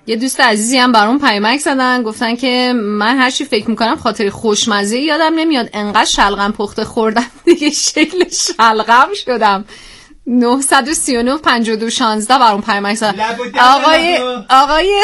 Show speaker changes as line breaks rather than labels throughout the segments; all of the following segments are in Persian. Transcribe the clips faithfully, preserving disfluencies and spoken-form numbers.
یه دوست عزیزی هم برام پیامک زدن گفتن که من هر چی فکر میکنم خاطر خوشمزه یادم نمیاد، انقدر شلغم پخته خوردم دیگه شکل شلغم شدم. نه سه نه پنج دو شانزده برام پیامک زدن. آقای آقای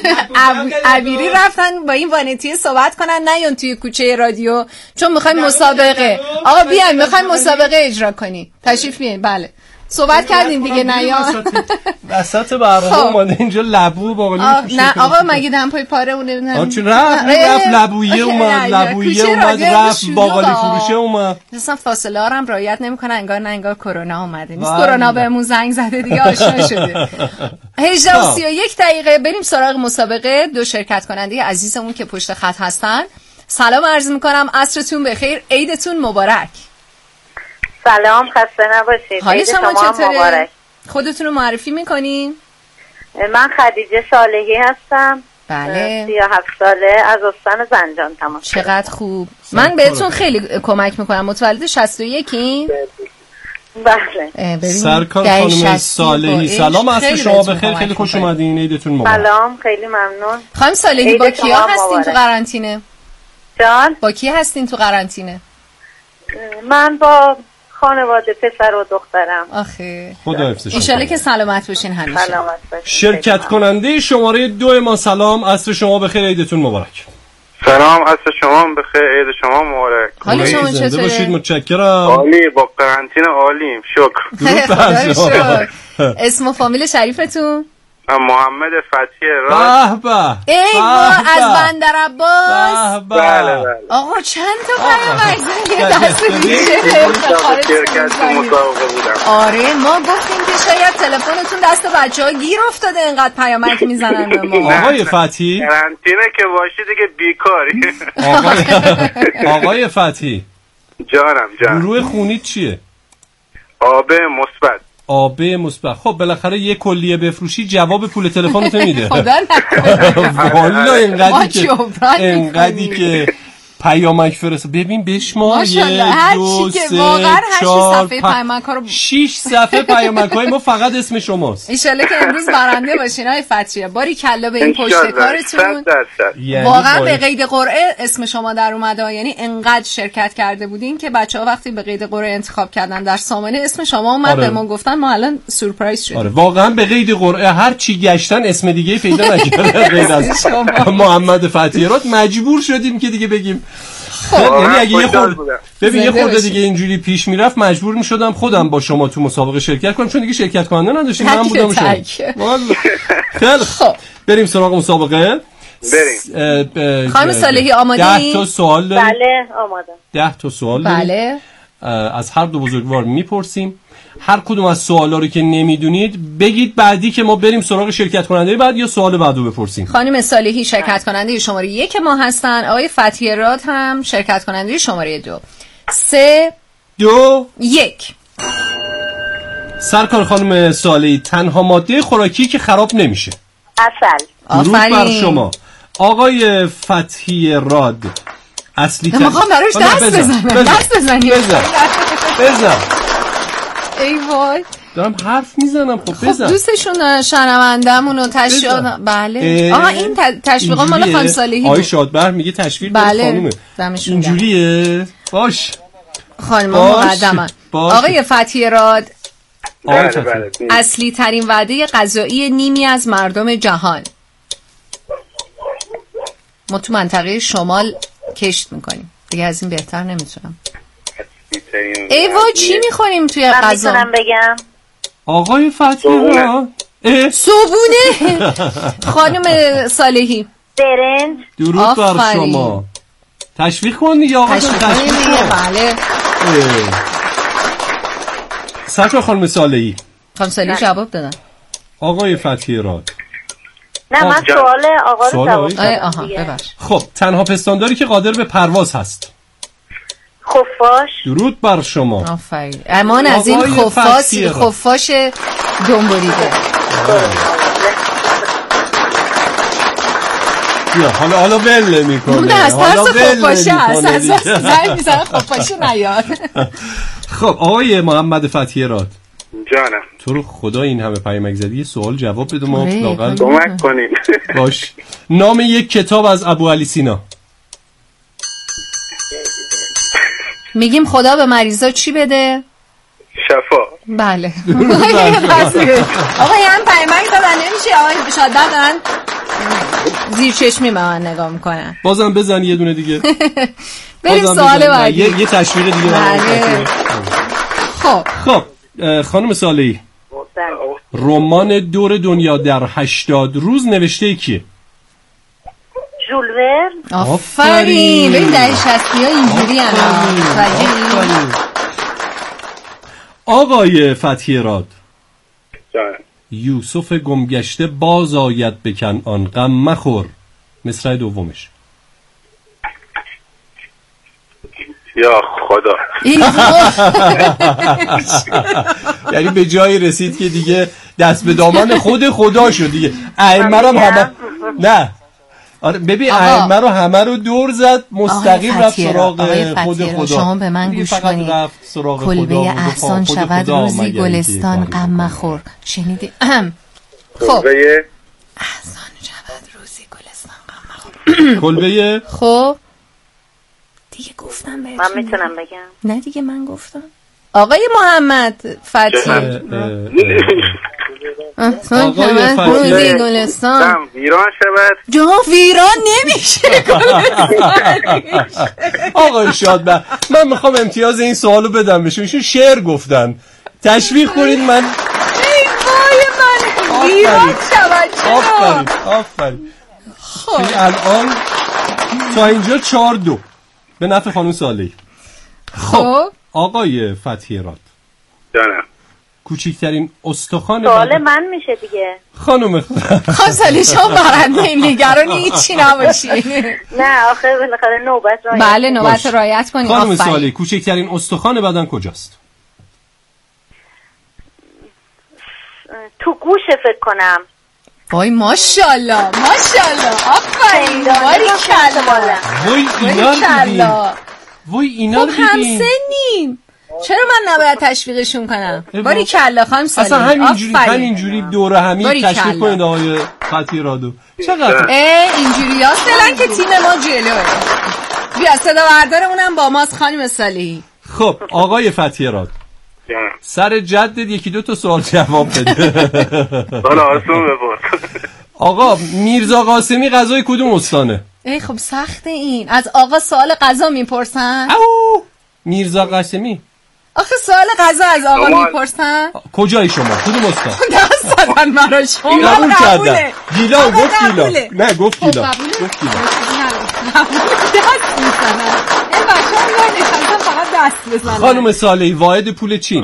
عبیری رفتن با این وانتی صحبت کنن نیان توی کوچه رادیو چون میخوایم مسابقه. آقا بیاین میخوایم مسابقه اجرا کنی، تشریف بیاین. بله صحبت کردیم دیگه نیان
وسط برنامه اومده اینجا لبو باقالی می‌پوشه.
نه آقا مگه دمپای پاره اونه نه
آ چون رفت رفت لبویه اومد لبویه اومد رفت باقالی فروشه اومد.
اصلا فاصله ها رو هم رعایت نمیکنه، انگار نه انگار کرونا اومده نیست. کرونا بهمون زنگ زده دیگه آشنا شده. هجده و سی و یک دقیقه بریم سراغ مسابقه. دو شرکت کننده عزیزمون که پشت خط هستن سلام عرض میکنم، عصرتون بخیر، عیدتون مبارک.
سلام، خسته نباشید.
حال شما چطوره؟ خودتون رو معرفی میکنین؟
من خدیجه صالحی هستم.
بله.
سی و هفت ساله از استان زنجان تمام.
چقدر خوب. من بهتون خیلی کمک میکنم. متولد شصت و یکین؟
بله.
سرکار خانم صالحی سلام، عصر شما بخیر، خیلی خوش اومدین، عیدتون مبارک.
سلام، خیلی ممنون.
خانم صالحی با کیا هستین تو قرنطینه؟
جان؟
با کی هستین تو قرنطینه؟
من با خانواده پسر و دخترم.
آخه
خدا حفظشون.
ان شاءالله که سلامت باشین همیشه.
سلامت باشین.
شرکت کننده شماره دو ما سلام، عصر شما بخیر، عیدتون مبارک.
سلام، عصر شما بخیر، عید شما مبارک.
حال شما چطوره؟
زنده باشید، متشکرم.
عالی، با قرنطینه عالیم، شکر.
درود بر شما. اسم و فامیل شریفتون؟
محمد فتحی راد.
به به.
ای از بندر عباس.
بله بله.
آقا چند تا پیامک زدین دست میشه افتخار
بودم.
آره ما گفتیم که شاید تلفنتون دست بچه‌ها گیر افتاده اینقدر پیامک میزنن به ما.
آقای فتحی
قرنطینه که باشی دیگه بیکاری.
آقای آقای فتحی
جانم جان.
گروه خونی چیه؟
آب مثبت.
آب مثبت. خب بالاخره یه کلیه بفروشی جواب پول تلفنت میده.
خدا نکنه.
والا اینقدری که اینقدری که پیامک فرست ببین بشمار یک دو سه چهار پنج شش صفحه پیامک های ما فقط اسم شماست.
ان شاءالله که امروز برنده باشین آقای فتحی. باری کلا به این پشت کارتون. واقعا به قید قرعه اسم شما در اومده، یعنی انقدر شرکت کرده بودین که بچه‌ها وقتی به قید قرعه انتخاب کردن در سامانه اسم شما اومد. به ما گفتن ما الان سورپرایز شدیم.
آره واقعا به قید قرعه هر چی گشتن اسم دیگه پیدا نکردن غیر از محمد فتحی راد. مجبور شدیم که دیگه بگیم. یعنی اگه یه خورده ببین یه خورده دیگه اینجوری پیش میرفت مجبور میشدم خودم با شما تو مسابقه شرکت کنم چون دیگه شرکت کننده نداشتیم. من بودم شما. خیلی خب بریم سراغ مسابقه.
بریم.
خانم صالحی آماده‌اید؟
ده تا سوال داریم.
بله آماده.
ده تا سوال داریم.
بله.
از هر دو بزرگوار میپرسیم. هر کدوم از سوالا رو که نمیدونید بگید بعدی که ما بریم سراغ شرکت کننده بعد یا سوال بعدو بپرسیم.
خانم صالحی شرکت کننده شماره یک ما هستن، آقای فتحی راد هم شرکت کننده شماره دو. سه
دو
یک.
سرکار خانم صالحی تنها ماده خوراکی که خراب نمیشه.
عسل.
درود بر شما. آقای فتحی راد اصلی
تن میخوام براش دست بزنم. دست بزنی
بزن بزن.
ای وای
دارم حرف میزنم. خب بزن.
خب دوستشون شنوندمون و تشویق. بله آها این تشویقا مال خانم صالحی.
آقای شادبهر میگه تشویق
بله.
خانومه. اینجوریه. باش
خانم مقدما. آقای فتحی راد
بله بله.
اصلی ترین وعده غذایی نیمی از مردم جهان. ما تو منطقه شمال کشت میکنیم دیگه، از این بهتر نمیتونم. ای وای چی میخوریم توی غذا؟
من میتونم بگم
آقای فتحی راد
صبونه. خانم صالحی
برنج.
درود بر شما. تشویق کن دیگه آقا.
تشویق کن. بله.
سرکار خانم صالحی.
خانم صالحی جواب دادن.
آقای فتحی راد.
نه من سوال آقا رو جواب دادم.
آها ببخش.
خب تنها پستانداری که قادر به پرواز هست.
خفاش.
درود بر شما.
آفرین. امان از این خفاش خفاش دنبوریده.
یا حالا حالا ول میکنه.
اون از ترس خفاشه هست. از زنگ میزنه خفاشه نیاد.
خب آقای محمد فتحی راد
جانم.
تو رو خدا این همه پیامک زدی یه سوال جواب بده ما لااقل
کمک کنین.
باش. نام یک کتاب از ابو علی سینا.
میگیم خدا به مریضا چی بده؟
شفا.
بله. آقا یه هم پیامک دادن نمیشه. آقا شادبخت دارن زیر چشمی به من نگاه میکنن.
بازم بزن یه دونه دیگه.
بریم سوال بعدی.
یه, یه تشویق دیگه.
بله. خب
خب خانم صالحی، رمان دور دنیا در هشتاد روز نوشته کیه؟
ژول ورن.
آفرین. ببین دهه شصتی ها اینجوری هم.
آقای فتحی راد،
جانم.
یوسف گمگشته باز آید به کنعان غم مخور. مصرع دومش.
یا خدا.
یعنی به جایی رسید که دیگه دست به دامن خود خدا شد دیگه. ائمه رو همه نه آره ببین ائمه رو همه رو دور زد، مستقیم رفت سراغ خود خدا.
شما به من گوش کنید. کلبه احسان شود روزی گلستان غم مخور. شنیدی؟ خب
کلبه
احسان شود روزی گلستان غم مخور.
کلبه
خب دیگه گفتم بهتون.
من میتونم بگم؟
نه دیگه من گفتم. آقای محمد فتحی.
آقای فتحی
گلستان
ویران شود.
جا ویران نمیشه.
آقای شادبخت من میخوام امتیاز این سوالو بدم بهشون. ایشون شعر گفتن. تشویق کنید. من
ای وای من ویران شود.
آفرین آفرین. خب الان تا اینجا چهار دو به نفع خانم صالحی. خب آقای فتحی راد،
جانم.
کوچکترین استخوان
سوال من میشه دیگه.
خانم
خانم صالحی شما برنده این نگران هیچی نباشی.
نه آخه بالاخره نوبت رایت.
بله نوبت رایت کنید.
خانم صالحی کوچکترین استخوان بدن کجاست؟
تو گوشه فکر کنم.
وای ماشاءالله ماشاءالله. آفرین. باریکلا.
وای اینا رو دیدیم. وای اینا رو
دیدیم. خب همسنیم. چرا من نباید تشویقشون کنم؟ باریکلا خانم صالحی.
اصلا همینجوری همینجوری دوره همین تشویق کنید آقای فتحی رادو. چقدر
اه اینجوری هستن که تیم ما جلوه. بیا صدا بردارمونم با ماست خانم صالحی.
خب آقای فتحی راد، سر جدت یکی دو تا سوال جواب بده.
حالا آسون بپرس.
آقا میرزا قاسمی غذای کدوم استانه؟
ای خب سخته این. از آقا سوال غذا میپرسن؟
او میرزا قاسمی.
آخه سوال غذا از آقا میپرسن؟
کجای شما؟ کدوم استان؟
دست دادن مرا شما.
قبول کردن. گیلا گفت گیلا. نه گفت گیلا. گفت گیلا.
دست میزنن. این بچه هم یاد نشستن فقط دست بزنن.
خانم صالحی واحد پول چین؟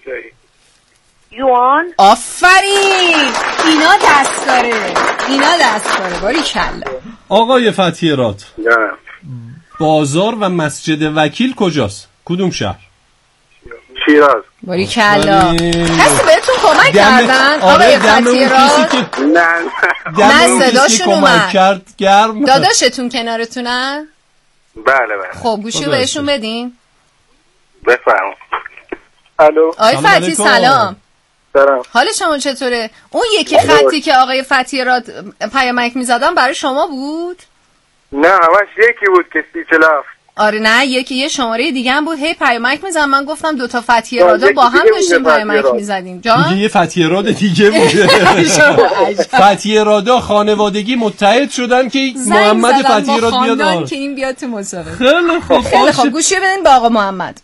یوان.
آفرین. اینا دست داره. اینا دست داره. باریکلا.
آقای فتحی راد، بازار و مسجد وکیل کجاست؟ کدوم شهر؟
شیراز.
باریکلا. کسی بهتون کمک کردن؟ آقای فتحی راد؟
نه
نه صداشون اومد.
کرد گرم.
داداشتون کنارتونن؟
بله بله.
خب گوشی بهشون بدین.
بفرمایید. الو.
آقای فتحی سلام.
سلام.
حال شما چطوره؟ اون یکی خطی که آقای فتحی راد پیامک میزدن برای شما بود؟
نه همش یکی بود که سی چلاف.
آره نه یکی یه شماره دیگه هم بود. هی پیامک میزدن. من گفتم دو تا فتحی رادا با هم داشتیم پیامک میزدیم. جان
یه فتحی راد دیگه بود. فتحی رادا خانوادگی متحد شدن که محمد فتحی راد بیاد
که این بیاد تو مسابقه.
خیلی خوب.
خیلی خوب گوشی بدین به آقا محمد.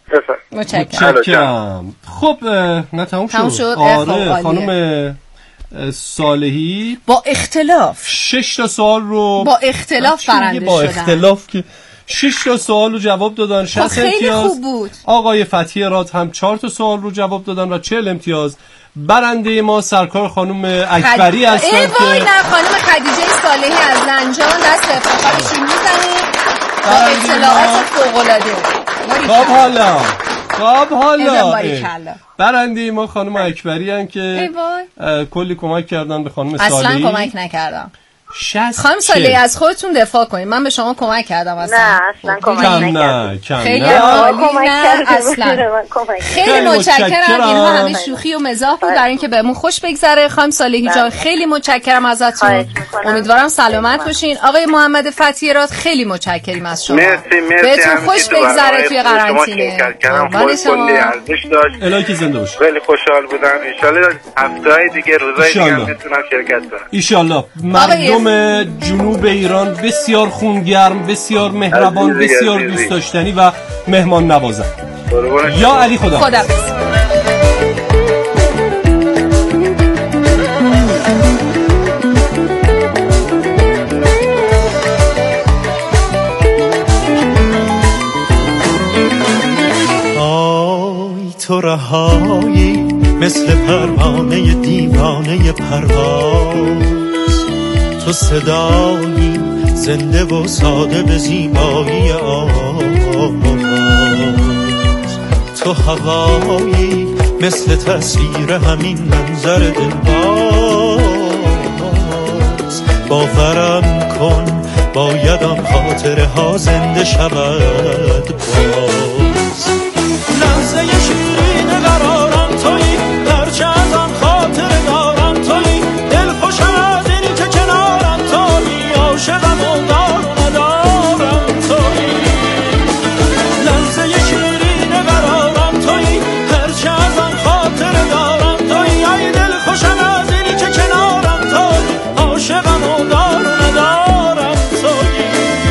متشکرم. خب نه تموم شد. آره خانم صالحی
با اختلاف
شش تا سوال رو
با اختلاف برنده شدن.
با اختلاف که شش تا سوال رو جواب دادن. شصت امتیاز.
خوب بود.
آقای فتحی راد هم چهار تا سوال رو جواب دادن و چهل امتیاز. برنده ما سرکار خانم اکبری هستن
که ای وای نه خانم خدیجه صالحی از زنجان دست افتخارشون میزنید با اطلاعات فوق‌العاده.
خب حالا خب حالا برنده ما خانم اکبری هستن که کلی کمک کردن به خانم صالحی.
اصلا کمک نکردم. خانم صالحی از خودتون دفاع کنید. من به شما کمک کردم اصلا.
نه اصلا کمک نکردم.
خیلی عالی. نه اصلا. خیلی متشکرم. اینها همه شوخی و مزاح بود برای اینکه بهمون خوش بگذره. خانم صالحی جان خیلی متشکرم ازتون. امیدوارم سلامت باشین. آقای محمد فتحی راد خیلی متشکریم از شما.
مرسی مرسی.
بهتون خوش بگذره توی قرنطینه.
قربان شما. ارزش داشت.
الهی زنده باشید.
خیلی خوشحال بودم. ان شاءالله هفته‌های دیگه روزای دیگه هم بتونم شرکت کنم.
ان شاءالله. مردم جنوب ایران بسیار خونگرم، بسیار مهربان، بسیار دوست داشتنی و مهمان نوازن. یا علی خدا
خدا
آی تو رهایی مثل پروانه دیوانه پرواز، تو صدایی زنده و ساده به زیبایی آواز، تو هوایی مثل تصویر همین منظر دلباز. باورم کن باید آن خاطره ها زنده شود باز. لحظه شیرین قرارم تویی، هرچه از آن خاطره دارم تویی، دل خوشم از این که کنارم تویی، عاشقم و دار و ندارم تویی. لحظه شیرین قرارم تویی، هرچه از آن خاطره دارم تویی، ای دل خوشم از این که کنارم تویی، عاشقم و دار و ندارم تویی.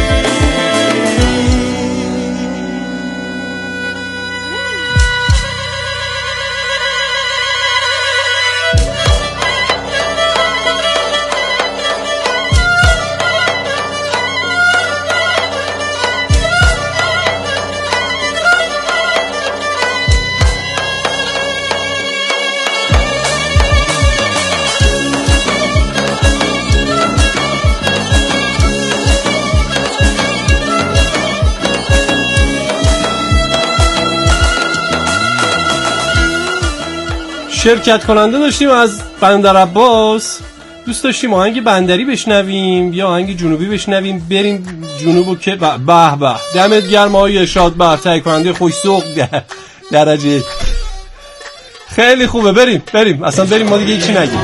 شرکت کننده داشتیم از بندر عباس. دوست داشتیم آهنگ بندری بشنویم یا آهنگ جنوبی بشنویم. بریم جنوبو که به به دمت گرم آقای ارشاد بر تهیه کننده خوش ذوق درجه خیلی خوبه. بریم بریم اصلا بریم ما دیگه هیچی نگیم.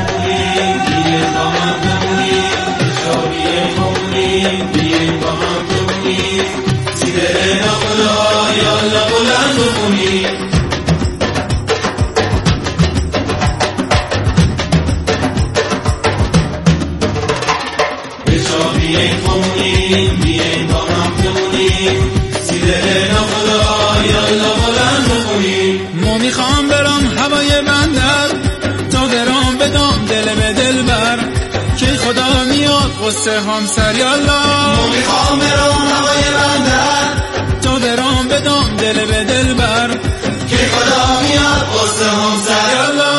ما میخوام برام هوای بندر تا درام بدام دل به دل بر که خدا میاد قصه همسر یالا. ما میخوام برام هوای بندر تا درام بدام دل به دل بر که خدا میاد قصه همسر یالا.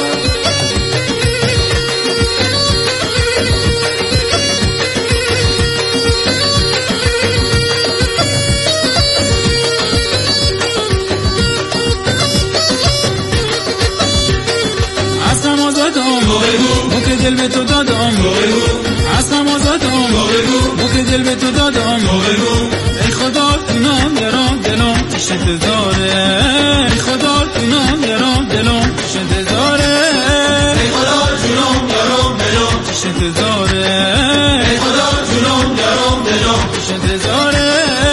مو که دل به تو دادم اصلا آزادم، مو که دل به تو دادم ای خدا دونم درام دلم پیش انتظاره، ای خدا دونم درام دلم پیش انتظاره، ای خدا جونم درام دلم پیش انتظاره، ای خدا جونم درام دلم پیش انتظاره.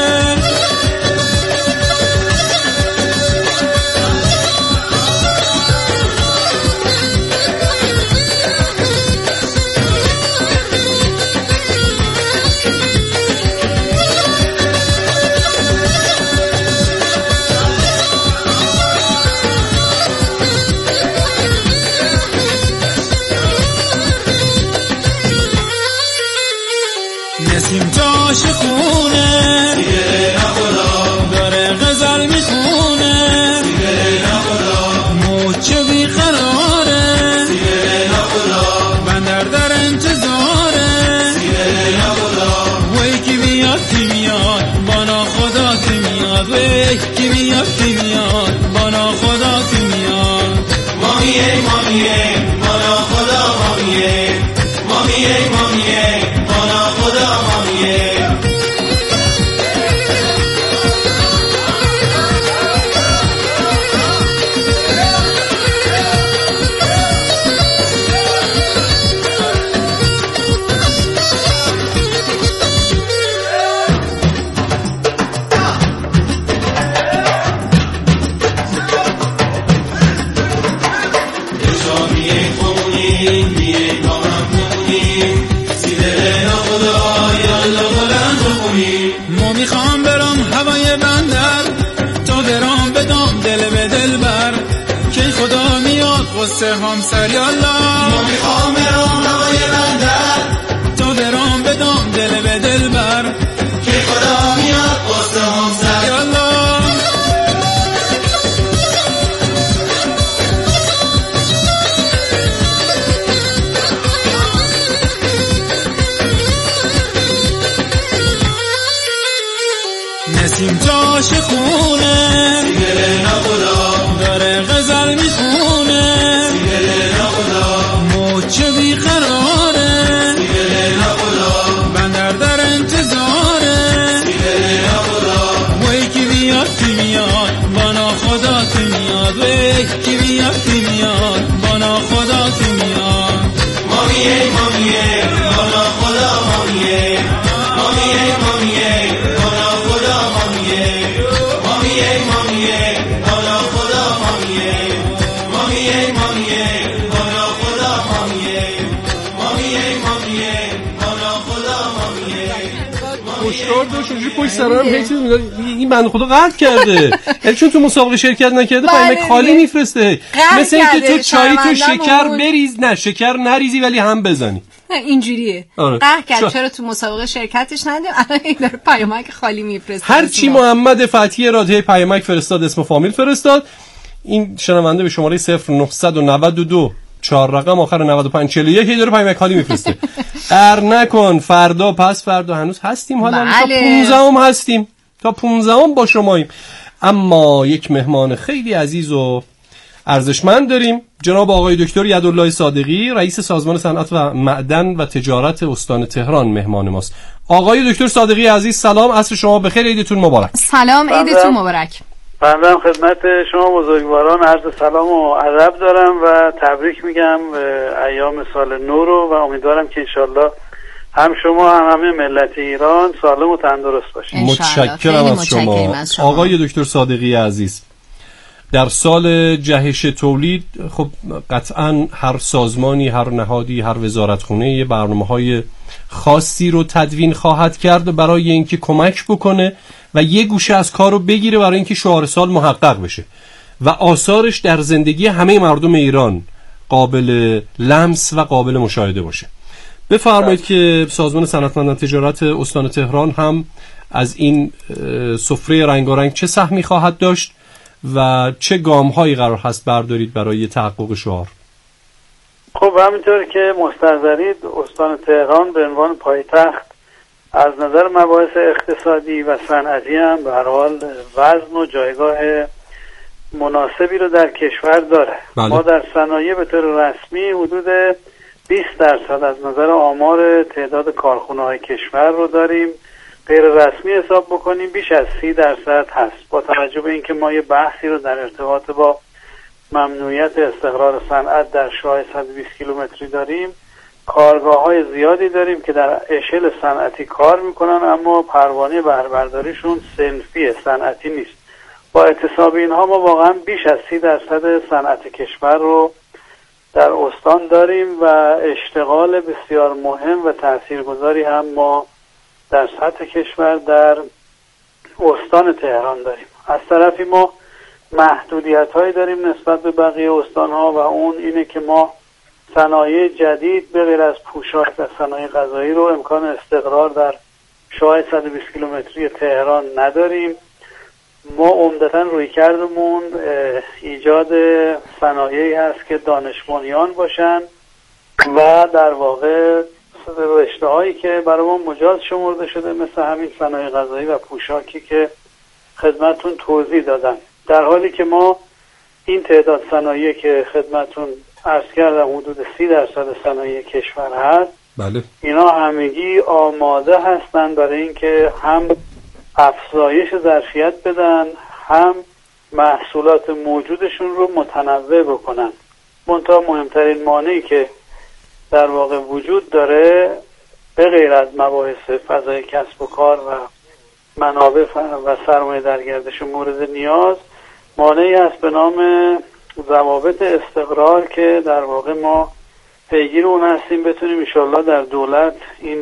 نسیم جاش خونه سیگره نخدا داره غزل میخونه، سیگره نخدا موچه بیقراره، سیگره نخدا بندر در انتظاره، سیگره نخدا وی کی میاد کی میاد بانا خدا کی میاد، وی کی میاد کی میاد بانا خدا کی میاد. مامیه مامیه بانا خدا مامیه، مامیه مامیه خدا میاد واسه همسر یالا ما میخوام برام هوای بندر تو درام بدم دل به دل بر که خدا میاد واسه همسر یالا نسیم جاش خونه سیگره نخدا داره غزل میخونه سیگره نخدا موچه بیقراره سیگره نخدا بندر در انتظاره سیگره نخدا وی کی بیاد کی میاد بانا خدا کی میاد وی کی بیاد کی میاد بانا خدا کی میاد مامیه مامیه بانا خدا مامیه مامیه مامیه بانا خدا مامیه مامیه مامیه بانا خدا مامیه مامیه مامیه بانا خدا مامیه مامیه مامیه بانا خدا مامیه
خوشدار داشت اونجوری پشت سرم هیچ چیز میگه این بنده خدا قطع کرده یعنی چون تو مسابقه شرکت نکرده پیامک خالی میفرسته مثل اینکه تو چای تو شکر بریز نه شکر نریزی ولی هم بزنی
اینجوریه قهر کرد چرا تو مسابقه شرکتش ندیم الان این داره پیامک خالی میفرسته
هر چی محمد فتحی رادهی پیامک فرستاد اسم فامیل فرستاد این شنونده به شماره صفر نه نه دو چهار رقم آخر نود و پنج چهل و یک داره پیامک خالی میفرسته قهر نکن فردا پس فردا هنوز هستیم حالا بله. تا پانزده هم هستیم تا پانزده هم با شماییم اما یک مهمان خیلی عزیز و ارزشمند داریم جناب آقای دکتر یدالله صادقی رئیس سازمان صنعت و معدن و تجارت استان تهران مهمان ماست. آقای دکتر صادقی عزیز سلام عصر شما بخیر عیدتون مبارک.
سلام عیدتون مبارک.
بنده خدمت شما بزرگواران عرض سلام و ادب دارم و تبریک میگم ایام سال نو رو و امیدوارم که انشالله هم شما هم همه ملت ایران سالم و تندرست باشید.
متشکرم از شما. از شما آقای دکتر صادقی عزیز در سال جهش تولید خب قطعا هر سازمانی هر نهادی هر وزارتخونه یه برنامه‌های خاصی رو تدوین خواهد کرد برای اینکه کمک بکنه و یه گوشه از کار رو بگیره برای اینکه شعار سال محقق بشه و آثارش در زندگی همه مردم ایران قابل لمس و قابل مشاهده باشه. بفرمایید که سازمان صنعت و معدن تجارت استان تهران هم از این سفره رنگارنگ چه سهمی خواهد داشت و چه گام‌هایی قرار هست بردارید برای تحقق شعار؟
خب همینطور که مستحضرید استان تهران به عنوان پایتخت از نظر مباحث اقتصادی و صنعتی هم به هر حال وزن و جایگاه مناسبی رو در کشور داره. بله. ما در صنایع به طور رسمی حدود بیست درصد از نظر آمار تعداد کارخانه‌های کشور رو داریم. غیر رسمی حساب بکنیم بیش از سی درصد هست. با توجه به اینکه ما یه بحثی رو در ارتباط با ممنوعیت استقرار صنعت در شعاع صد و بیست کیلومتری داریم، کارگاه‌های زیادی داریم که در اشل صنعتی کار میکنن اما پروانه بهره‌برداریشون صنفی صنعتی نیست. با اعتصاب اینها ما واقعا بیش از سی درصد صنعت کشور رو در استان داریم و اشتغال بسیار مهم و تاثیرگذاری هم ما در سطح کشور در استان تهران داریم. از طرفی ما محدودیت هایی داریم نسبت به بقیه استان ها و اون اینه که ما صنایع جدید به غیر از پوشاک و صنایع غذایی رو امکان استقرار در شعاع صد و بیست کیلومتری تهران نداریم. ما عمدتاً روی کردمون ایجاد صنایعی هست که دانش بنیان باشن و در واقع رشته هایی که برای ما مجاز شمرده شده مثل همین صنایع غذایی و پوشاکی که خدمتون توضیح دادم، در حالی که ما این تعداد صنایع که خدمتون عرض کردم حدود سی درصد صنایع کشور هست.
بله.
اینا همگی آماده هستن برای اینکه هم افزایش ظرفیت بدن هم محصولات موجودشون رو متنوع بکنن. منتها مهمترین مانعی که در واقع وجود داره به غیر از مباحث فضای کسب و کار و منابع و سرمایه در گردش مورد نیاز، مانعی هست به نام ضوابط استقرار که در واقع ما پیگیر اون هستیم بتونیم انشالله در دولت این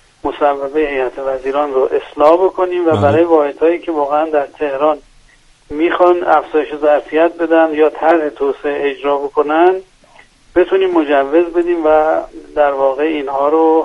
مصوبه هیئت وزیران رو اصلاح بکنیم و برای واحدهایی که واقعا در تهران میخوان افزایش ظرفیت بدن یا طرح توسعه اجرا بکنن بتونیم مجوز بدیم و در واقع اینها رو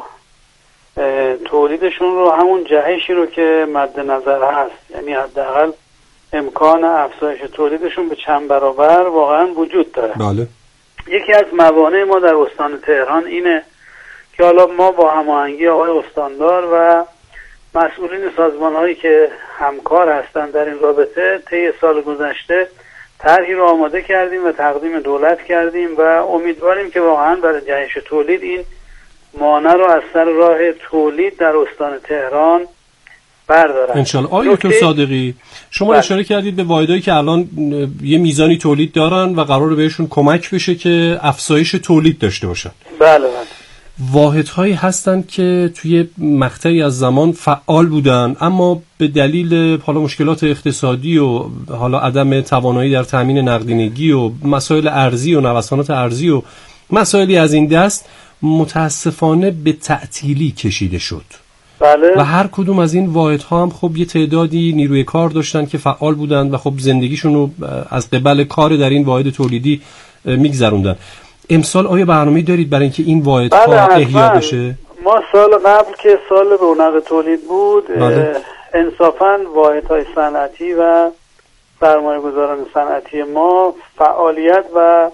تولیدشون رو همون جهشی رو که مد نظر هست، یعنی حداقل امکان افزایش تولیدشون به چند برابر واقعا وجود داره.
بله.
یکی از موانع ما در استان تهران اینه که حالا ما با هماهنگی آقای استاندار و مسئولین سازمان‌هایی که همکار هستند در این رابطه طی سال گذشته طرحی رو آماده کردیم و تقدیم دولت کردیم و امیدواریم که واقعا برای جهش تولید این مانع رو از سر راه تولید در استان تهران بردارن
انشالله. آقای دکتر صادقی، شما بله. اشاره کردید به واحدهایی که الان یه میزانی تولید دارن و قراره بهشون کمک بشه که افزایش تولید داشته باشن.
بله بله.
واحدهایی هستن که توی مقطعی از زمان فعال بودن اما به دلیل حالا مشکلات اقتصادی و حالا عدم توانایی در تامین نقدینگی و مسائل ارزی و نوسانات ارزی و مسائلی از این دست متاسفانه به تعطیلی کشیده شد.
بله.
و هر کدوم از این واحدها هم خب یه تعدادی نیروی کار داشتن که فعال بودن و خب زندگیشون رو از قبل کار در این واحد تولیدی میگذروندن. امسال آیا برنامه‌ای دارید برای اینکه این واحدها
بله
احیا بشه؟
ما سال قبل که سال رونق تولید بود بله. انصافاً واحدهای صنعتی و سرمایه‌گذاران صنعتی ما فعالیت و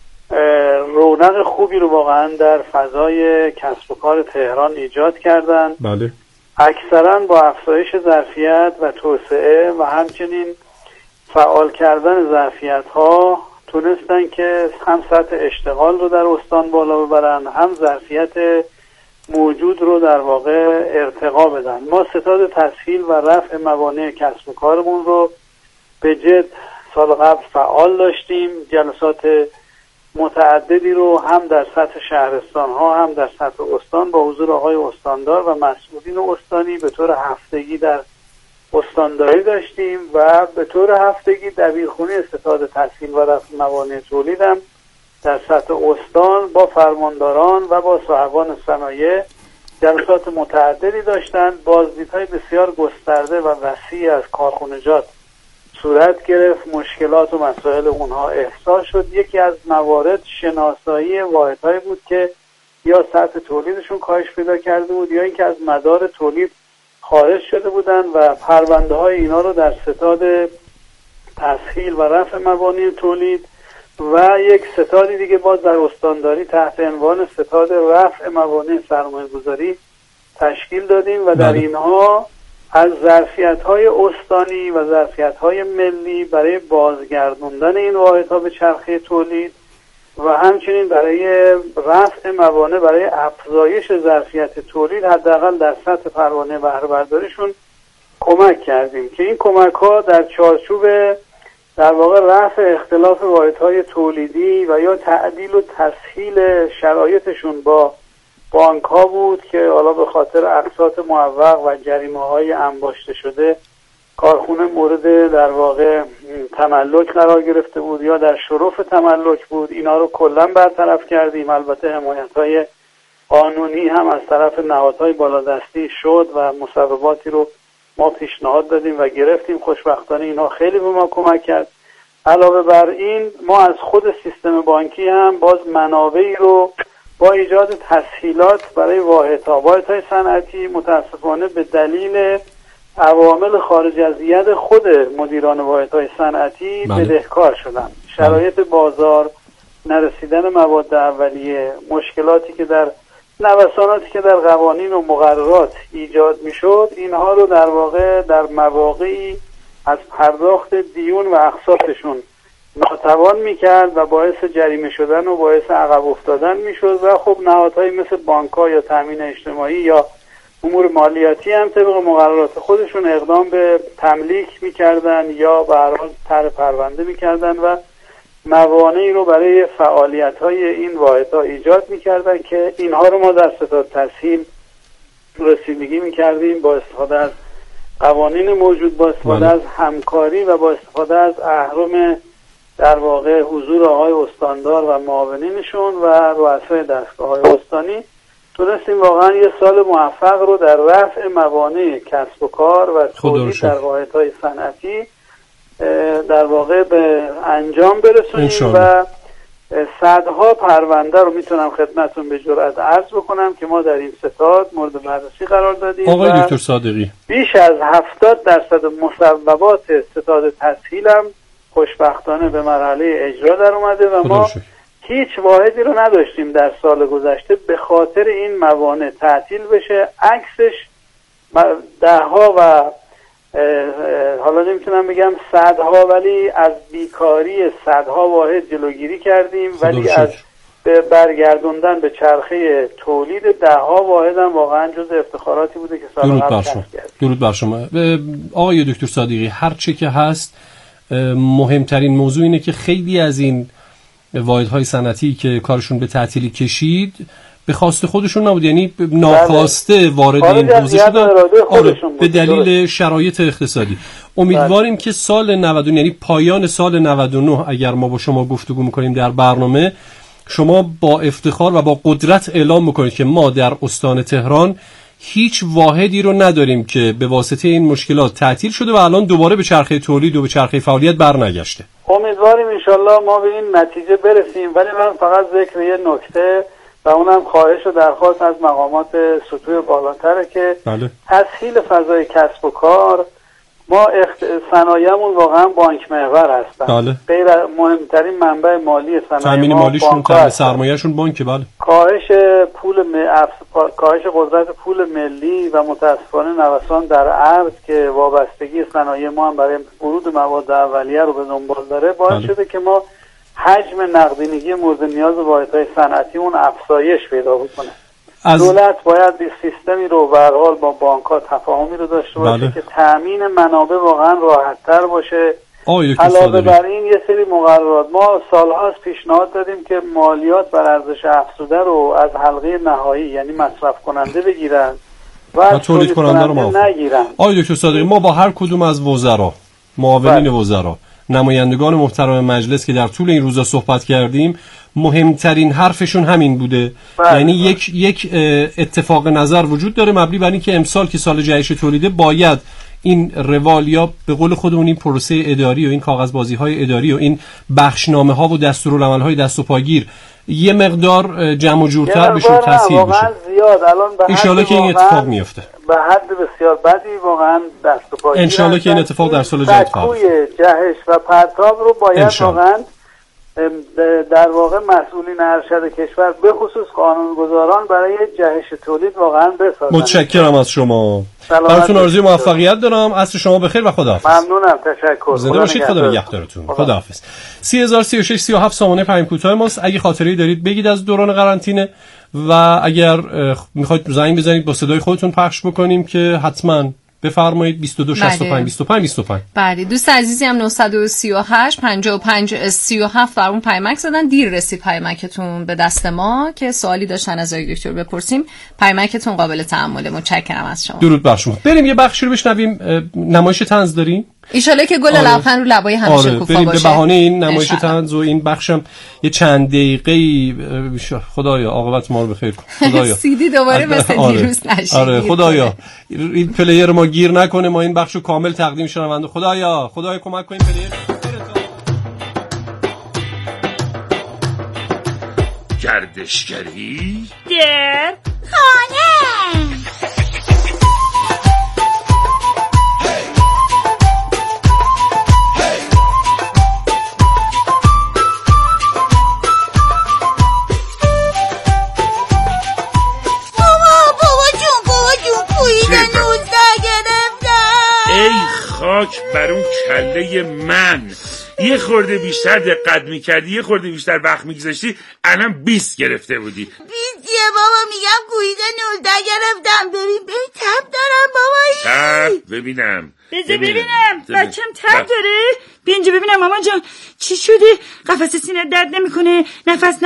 رونق خوبی رو واقعا در فضای کسب و کار تهران ایجاد کردن.
بله.
اکثرا با افزایش ظرفیت و توسعه و همچنین فعال کردن ظرفیت‌ها تونستن که هم سطح اشتغال رو در استان بالا ببرن، هم ظرفیت موجود رو در واقع ارتقا بدن. ما ستاد تسهیل و رفع موانع کسب و کارمون رو به جد سال قبل فعال داشتیم. جلسات متعددی رو هم در سطح شهرستان ها هم در سطح استان با حضور آقای استاندار و مسئولین استانی به طور هفتگی در استانداری داشتیم و به طور هفتگی دبیرخونه ستاد تسهیل و رفع موانع تولید هم در سطح استان با فرمانداران و با صاحبان صنایع جلسات متعددی داشتند. بازدیدهای بسیار گسترده و وسیع از کارخانجات صورت گرفت، مشکلات و مسائل اونها احساس شد. یکی از موارد شناسایی واحدهایی بود که یا سطح تولیدشون کاهش پیدا کرده بود یا اینکه از مدار تولید خارج شده بودن و پرونده های اینا رو در ستاد تسهیل و رفع موانع تولید و یک ستادی دیگه باز در استانداری تحت عنوان ستاد رفع موانع سرمایه گذاری تشکیل دادیم و در اینها از ظرفیت‌های استانی و ظرفیت‌های ملی برای بازگردوندن این واحدها به چرخه تولید و همچنین برای رفع موانع برای افزایش ظرفیت تولید حداقل در سطح پروانه بهره برداریشون کمک کردیم که این کمک‌ها در چارچوب در واقع رفع اختلاف واحدهای تولیدی و یا تعدیل و تسهیل شرایطشون با بانک ها بود که حالا به خاطر اقساط معوق و جریمه های انباشته شده کارخونه مورد در واقع تملک قرار گرفته بود یا در شرف تملک بود. اینا رو کلا برطرف کردیم. البته حمایت های قانونی هم از طرف نهادهای بالادستی شد و مصوباتی رو ما پیشنهاد دادیم و گرفتیم. خوشبختانه اینا خیلی به ما کمک کرد. علاوه بر این ما از خود سیستم بانکی هم باز منابعی رو با ایجاد تسهیلات برای واحدها واحدهای صنعتی متاسفانه به دلیل عوامل خارج از ید خود مدیران واحدهای صنعتی بدهکار شدن. شرایط بازار، نرسیدن مواد اولیه، مشکلاتی که در نوساناتی که در قوانین و مقررات ایجاد میشد، اینها رو در واقع در مواقعی از پرداخت دیون و اقساطشون ناتوان میکرد و باعث جریمه شدن و باعث عقب افتادن میشد و خب نهادهایی مثل بانک‌ها یا تامین اجتماعی یا امور مالیاتی هم طبق مقررات خودشون اقدام به تملیک میکردن یا به هر حال طرح پرونده میکردن و موانعی رو برای فعالیت‌های این واحدها ایجاد میکردن که اینها رو ما در ستاد تسهیل رسیدگی میکردیم با استفاده از قوانین موجود، با استفاده از همکاری و با استفاده از اهرم در واقع حضور آقای استاندار و معاونینشون و رؤسای دستگاه‌های استانی تونستیم واقعا یه سال موفق رو در رفع موانع کسب و کار و تولید در واحدهای صنعتی در واقع به انجام برسونیم و صدها پرونده رو میتونم خدمتتون به جرئت عرض بکنم که ما در این ستاد مورد بررسی قرار دادیم.
آقای دکتر صادقی،
بیش از هفتاد درصد مصوبات ستاد تسهیلم خوشبختانه به مرحله اجرا در اومده و ما شد. هیچ واحدی رو نداشتیم در سال گذشته به خاطر این موانع تعطیل بشه. عکسش ده ها و حالا نمیتونم بگم صدها، ولی از بیکاری صدها واحد جلوگیری کردیم، ولی از به برگردوندن به چرخه تولید ده ها واحد هم واقعا جز افتخاراتی بوده که سال قبل کسب کردیم.
درود بر شما. آقای دکتر صادقی، هر چه که هست مهمترین موضوع اینه که خیلی از این واحدهای صنعتی که کارشون به تعطیلی کشید به خواست خودشون نبود، یعنی ناخواسته وارد این حوزه شدن آره به دلیل شرایط اقتصادی. امیدواریم که سال نود یعنی پایان سال نود و نه اگر ما با شما گفتگو میکنیم در برنامه، شما با افتخار و با قدرت اعلام میکنید که ما در استان تهران هیچ واحدی رو نداریم که به واسطه این مشکلات تعطیل شده و الان دوباره به چرخه تولید و به چرخه فعالیت برنگشته.
امیدواریم انشالله ما به این نتیجه برسیم، ولی من فقط ذکر یه نکته و اونم خواهش و درخواست از مقامات سطوح بالاتره که بله. تسهیل فضای کسب و کار، ما اخت... صنایعمون واقعا بانک محور هستن. بله. غیر مهمترین منبع مالی صنایع
تامین مالیشون، تامین سرمایه‌شون بانک. بله.
کاهش پول م... افس... کاهش قدرت پول ملی و متاسفانه نوسان در ارز که وابستگی صنایع ما هم برای ورود مواد اولیه رو به دنبال داره باعث بله. شده که ما حجم نقدینگی مورد نیاز واحدهای صنعتیمون افزایش پیدا بکنه. از دولت باید به سیستمی رو به هر حال با بانک‌ها تفاهمی رو داشته باشه بله. که تامین منابع واقعا راحت‌تر باشه. علاوه بر این یه سری مقررات ما سال‌هاست پیشنهاد دادیم که مالیات بر ارزش افزوده رو از حلقه نهایی یعنی مصرف کننده بگیرن و از تولید کننده رو نگیرن.
آقای دکتر صادقی، ما با هر کدوم از وزرا، معاونین بله. وزرا، نمایندگان محترم مجلس که در طول این روزا صحبت کردیم، مهمترین حرفشون همین بوده. بله. یعنی یک یک اتفاق نظر وجود داره مبنی بر اینکه امسال که سال جهش تولیده باید این روال یا به قول خودمون این پروسه اداری و این کاغذبازی‌های اداری و این بخشنامه‌ها و دستورالعمل‌های دست و پاگیر یه مقدار جمع و جورتر بشه و تسهیل بشه.
زیاد الان به
ان شاءالله که این اتفاق میفته.
به حد بسیار بدی واقعا دست و پاگیر.
ان شاءالله که این اتفاق در سال جدید خواهد
افتاد. جهش و پرتاب رو باید واقعا در واقع مسئولین ارشد کشور به خصوص قانونگذاران برای جهش تولید واقعا بسازن.
متشکرم از شما. براتون آرزوی موفقیت دارم. عصر شما بخیر و خداحافظ.
ممنونم، تشکر.
زنده باشید، خدا نگهدارتون. خداحافظ. سه هزار و سی و شش سی و هفت سامانه پیام کوتاه ماست. اگه خاطره‌ای دارید بگید از دوران قرنطینه و اگر میخواید زنگ بزنید با صدای خودتون پخش بکنیم که حتما بفرمایید. بیست و دو شصت و پنج بیست و پنج بیست و پنج.
بله دوست عزیزی هم نه سه هشت پنجاه و پنج سی و هفت برامون پیامک زدن. دیر رسید پیامکتون به دست ما که سوالی داشتن از آقای دکتر بپرسیم. پیامکتون قابل تحمله. متشکرم از شما.
درود بر شما. بریم یه بخشی رو بشنویم. نمایش طنز داریم.
ان شاءالله که گل آره. لبخند رو لبای همیشه
آره.
کوفا
بریم
باشه.
به بهانه این نمایش طنز و این بخشم یه چند دقیقه‌ای خدایا عاقبت ما رو بخیر کن. خدایا
سیدی دوباره مثل
آره.
دیروز نشه.
آره خدایا این پلیر ما گیر نکنه، ما این بخشو کامل تقدیم شنونده. خدایا خدایا کمک کن این پلیر.
گردشگری
در خانه.
خاک بر اون کله من. یه خورده بیشتر دقت میکردی، یه خورده بیشتر وقت میگذاشتی، الان بیست گرفته بودی.
بیستیه بابا، میگم کویده نوزده گرفتم. ببین ببین تب دارم بابایی.
تب ببینم
بذار ببینم بچم تب داره. بیا اینجا ببینم مامان جان چی شده؟ قفسه سینه درد نمیکنه؟ نفس